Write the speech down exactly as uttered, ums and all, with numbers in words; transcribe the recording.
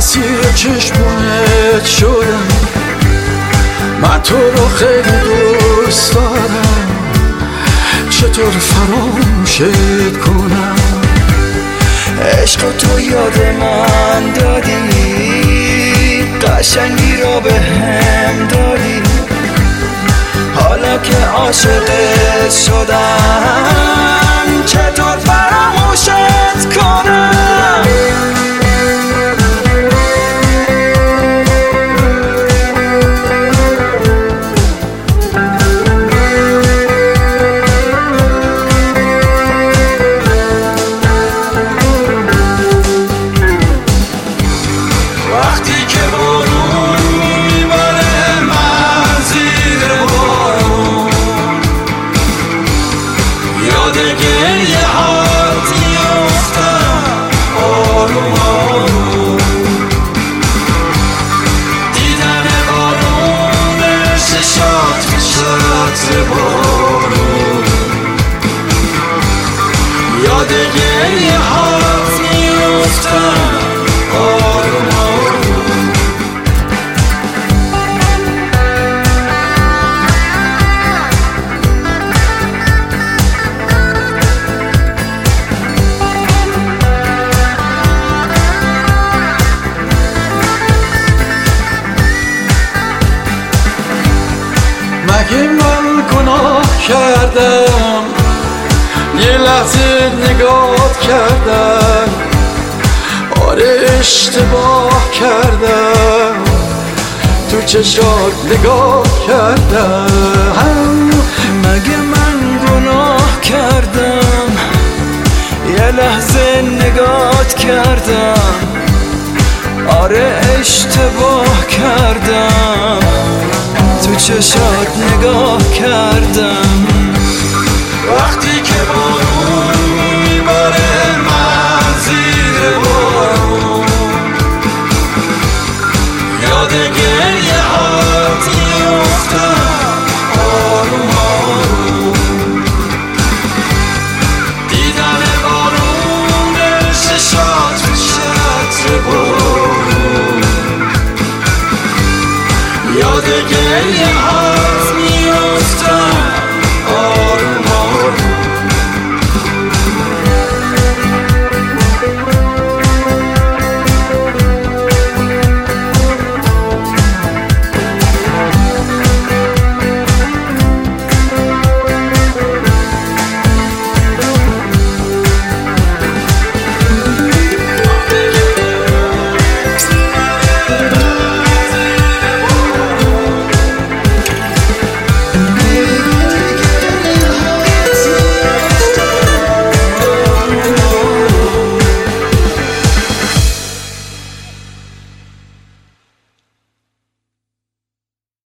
اسیر چشمونت شدم، من تو رو خیلی دوست دارم، چطور فراموشت کنم؟ عشق تو یاد من دادی، قشنگی را به هم دادی، حالا که عاشقت شدم چطور فراموشت کنم؟ وقتی که بارون میبره من زیر بارون، یاد گریه هات میافتم آروم آروم، دیدن بارون چشات چشات بارون، یاد گریه هات میافتم آروم آروم. مگه من گناه کردم یه لحظه نگاه کردم؟ آره اشتباه کردم، تو چشات نگاه کردم. مگه من گناه کردم یه لحظه نگات کردم؟ آره اشتباه کردم، تو چشات نگاه کردم. وقتی که بارون میباره من زیر بارون، یاد گریه هات میافتم آروم آروم، دیدن بارون چشات چشات بارون، یاد گریه